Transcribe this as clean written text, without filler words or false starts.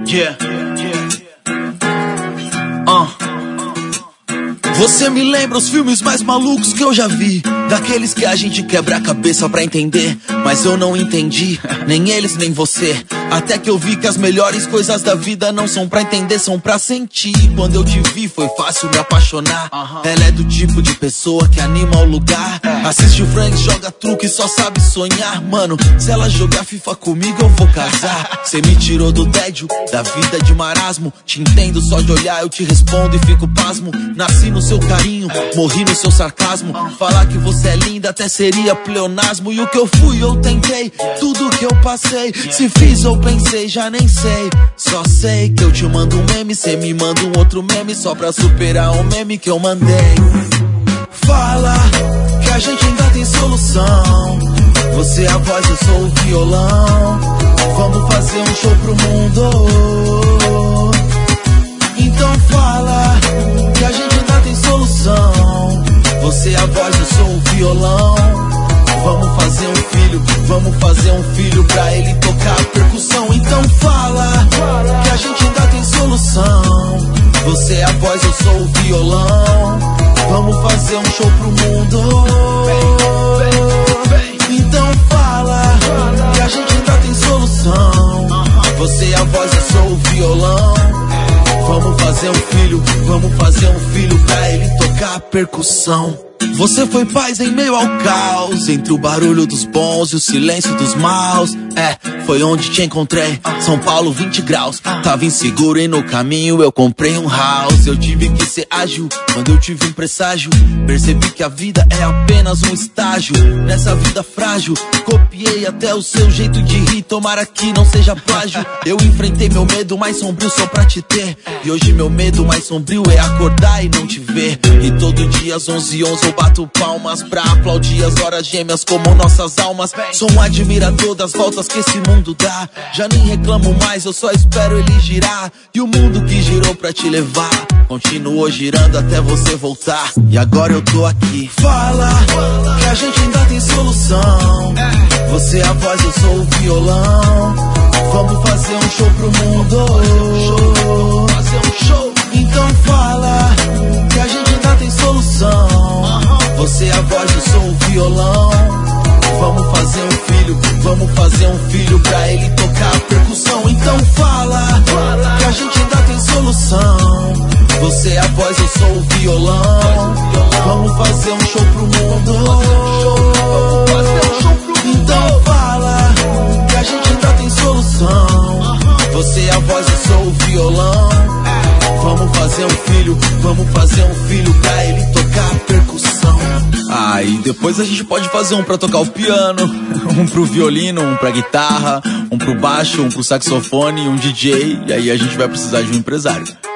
Yeah. Você me lembra os filmes mais malucos que eu já vi, daqueles que a gente quebra a cabeça pra entender, mas eu não entendi, nem eles nem você. Até que eu vi que as melhores coisas da vida não são pra entender, são pra sentir. Quando eu te vi foi fácil me apaixonar. Ela é do tipo de pessoa que anima o lugar. Assiste o Frank, joga truque e só sabe sonhar. Mano, se ela jogar FIFA comigo eu vou casar. Cê me tirou do tédio, da vida de marasmo. Te entendo só de olhar, eu te respondo e fico pasmo. Nasci no seu carinho, morri no seu sarcasmo. Falar que você é linda até seria pleonasmo. E o que eu fui eu tentei, tudo que eu passei. Se fiz ou pensei, já nem sei. Só sei que eu te mando um meme, cê me manda um outro meme, só pra superar o meme que eu mandei. Fala que a gente ainda tem solução. Você é a voz, eu sou o violão. Vamos fazer um show pro mundo. Então fala que a gente ainda tem solução. Você é a voz, eu sou o violão. Vamos fazer um filho pra ele tocar a percussão. Então fala que a gente ainda tem solução. Você é a voz, eu sou o violão. Vamos fazer um show pro mundo. Então fala que a gente ainda tem solução. Você é a voz, eu sou o violão. Vamos fazer um filho pra ele tocar a percussão. Você foi paz em meio ao caos, entre o barulho dos bons e o silêncio dos maus. Foi onde te encontrei, São Paulo 20 graus. Tava inseguro e no caminho eu comprei um house. Eu tive que ser ágil, quando eu tive um presságio. Percebi que a vida é apenas um estágio. Nessa vida frágil, copiei até o seu jeito de rir. Tomara que não seja plágio. Eu enfrentei meu medo mais sombrio só pra te ter. E hoje meu medo mais sombrio é acordar e não te ver. E todo dia às 11h11 eu bato palmas pra aplaudir as horas gêmeas como nossas almas. Sou um admirador das voltas que esse mundo dá. Já nem reclamo mais, eu só espero ele girar. E o mundo que girou pra te levar continuou girando até você voltar. E agora eu tô aqui. Fala que a gente ainda tem solução. Você é a voz, eu sou o violão. Vamos fazer um show pro mundo. Então fala que a gente ainda tem solução. Você é a voz, eu sou o violão. Vamos fazer um filho pra ele tocar a percussão. Então fala que a gente ainda tem solução. Você é a voz, eu sou o violão. Vamos fazer um show pro mundo. Então fala que a gente ainda tem solução. Você é a voz, eu sou o violão. Vamos fazer um filho pra ele tocar a percussão. E depois a gente pode fazer um pra tocar o piano, um pro violino, um pra guitarra, um pro baixo, um pro saxofone, um DJ. E aí a gente vai precisar de um empresário.